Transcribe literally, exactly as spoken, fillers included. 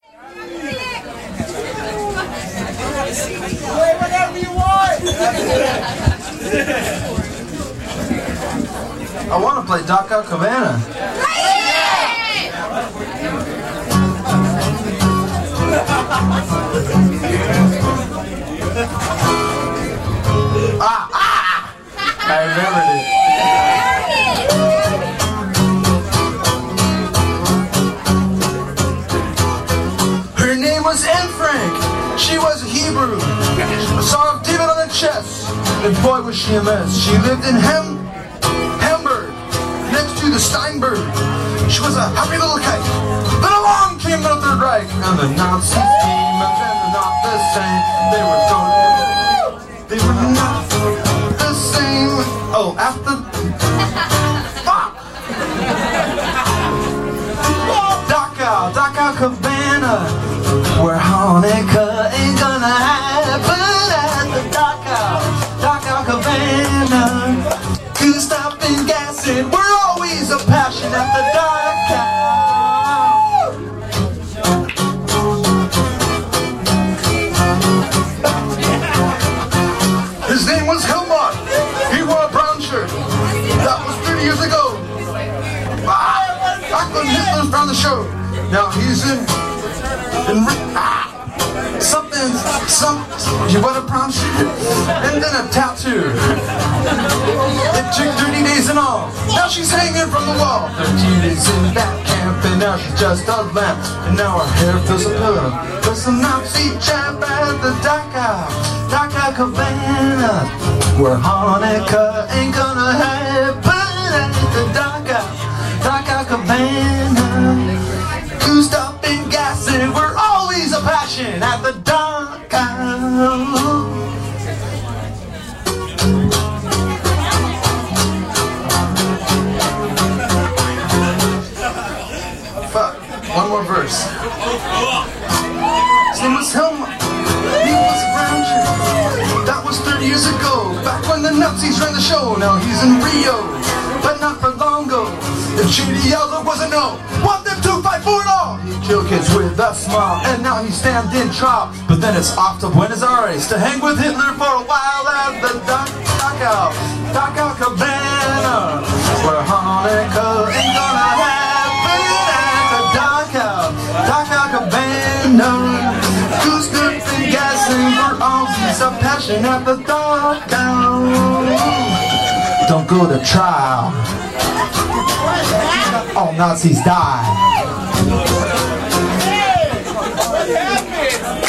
Play whatever you want! I want to play Dachau Cabana. Ah! Ah! I remembered it. Her name was Anne Frank. She was a Hebrew. A Star of David on her chest. And boy was she a mess. She lived in Hem Hamburg, next to the Steinberg. She was a happy little kite. Then along came the Third Reich, and the Nazis came, and then they're not the same. They were gone. They were not the same. Oh, after. Fuck! Dachau, Dachau Cabana, where Hanukkah ain't gonna happen at the Dachau, Dachau Cabana. You stop and gas it, we're always a passion at the Dachau. His name was Helmut. He wore a brown shirt. That was thirty years ago. Ah, back when Hitler's around the show. Now he's in, in ah, something, some, you wear a brown shirt, and then a tattoo. It took thirty days and all. Now she's hanging from the wall. thirteen days in that camp, and now she's just a lamp. And now her hair fills a pillow. There's a Nazi chap at the Dachau, Dachau Cabana, where Hanukkah ain't gonna happen at the Dachau, Dachau Cabana. You stop and gas it, we're always a passion at the Dachau. Fuck, one more verse. His name was Helmut. He was a brown shirt. That was thirty years ago, back when the Nazis ran the show. Now he's in Rio, but not for long ago. If Shady yells, it was a no. Want them to fight for it all. He killed kids with a smile, and now he stands in trial. But then it's off to Buenos Aires to hang with Hitler for a while at the Dachau, Dachau Cabana, where Hanukkah ain't gonna happen at the Dachau, Dachau Cabana. Who's good and gassing for always a passion at the Dachau. Don't go to trial. All Nazis die.